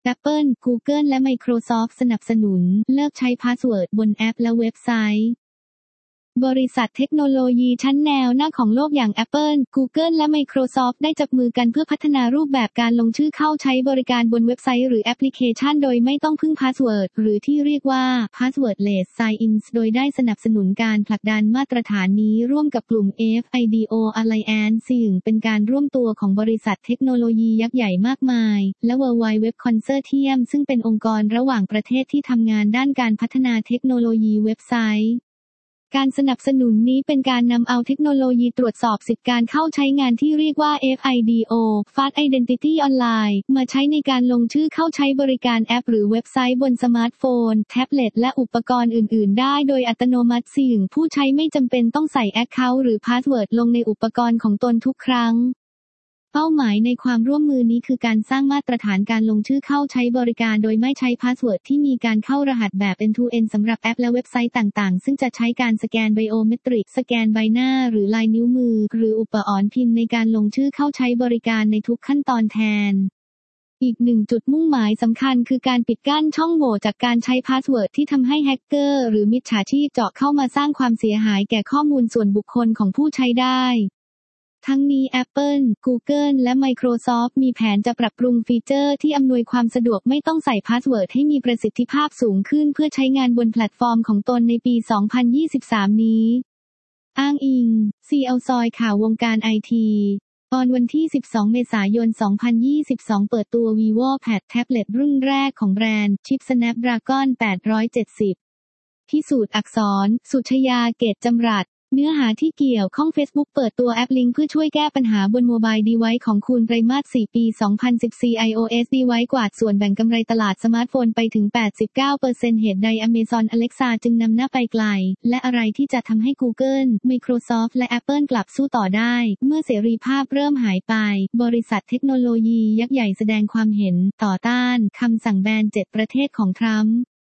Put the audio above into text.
Apple, Google และ Microsoft สนับสนุนเลิกใช้พาสเวิร์ดบนแอปและเว็บไซต์บริษัทเทคโนโลยีชั้นแนวหน้าของโลกอย่าง Apple, Google และ Microsoft ได้จับมือกันเพื่อพัฒนารูปแบบการลงชื่อเข้าใช้บริการบนเว็บไซต์หรือแอปพลิเคชันโดยไม่ต้องพึ่งพาสเวิร์ดหรือที่เรียกว่า Passwordless Sign-ins โดยได้สนับสนุนการผลักดันมาตรฐานนี้ร่วมกับกลุ่ม FIDO Alliance ซึ่งเป็นการร่วมตัวของบริษัทเทคโนโลยียักษ์ใหญ่มากมายและ World Wide Web Consortium ซึ่งเป็นองค์กรระหว่างประเทศที่ทำงานด้านการพัฒนาเทคโนโลยีเว็บไซต์การสนับสนุนนี้เป็นการนำเอาเทคโนโลยีตรวจสอบสิทธิการเข้าใช้งานที่เรียกว่า FIDO Fast Identity Online มาใช้ในการลงชื่อเข้าใช้บริการแอปหรือเว็บไซต์บนสมาร์ทโฟน แท็บเล็ตและอุปกรณ์อื่นๆได้โดยอัตโนมัติซึ่งผู้ใช้ไม่จำเป็นต้องใส่แอคเคาท์หรือพาสเวิร์ดลงในอุปกรณ์ของตนทุกครั้งเป้าหมายในความร่วมมือนี้คือการสร้างมาตรฐานการลงชื่อเข้าใช้บริการโดยไม่ใช้พาสเวิร์ดที่มีการเข้ารหัสแบบ end-to-end สำหรับแอปและเว็บไซต์ต่างๆซึ่งจะใช้การสแกนไบโอเมตริกสแกนใบหน้าหรือลายนิ้วมือหรืออุปกรณ์พิมพ์ในการลงชื่อเข้าใช้บริการในทุกขั้นตอนแทนอีกหนึ่งจุดมุ่งหมายสำคัญคือการปิดกั้นช่องโหว่จากการใช้พาสเวิร์ดที่ทำให้แฮกเกอร์หรือมิจฉาชีพเจาะเข้ามาสร้างความเสียหายแก่ข้อมูลส่วนบุคคลของผู้ใช้ได้ทั้งนี้ Apple, Google และ Microsoft มีแผนจะปรับปรุงฟีเจอร์ที่อำนวยความสะดวกไม่ต้องใส่พาสเวิร์ดให้มีประสิทธิภาพสูงขึ้นเพื่อใช้งานบนแพลตฟอร์มของตนในปี 2023 นี้อ้างอิง CLSOI ข่าววงการไอทีตอนวันที่ 12 เมษายน 2022 เปิดตัว Vivo Pad แท็บเล็ตรุ่นแรกของแบรนด์ชิป Snapdragon 870 พิสูจน์อักษร สุชยา เกตจำรัดเนื้อหาที่เกี่ยวข้อง Facebook เปิดตัวแอปลิงก์เพื่อช่วยแก้ปัญหาบนโมบายดีไวซ์ของคุณไตรมาส 4 ปี 2014 iOS ดีไวซ์กวาดส่วนแบ่งกำไรตลาดสมาร์ทโฟนไปถึง 89% เหตุใด Amazon Alexa จึงนำหน้าไปไกลและอะไรที่จะทำให้ Google, Microsoft และ Apple กลับสู้ต่อได้เมื่อเสรีภาพเริ่มหายไปบริษัทเทคโนโลยียักษ์ใหญ่แสดงความเห็นต่อต้านคำสั่งแบน7 ประเทศของทรัมป์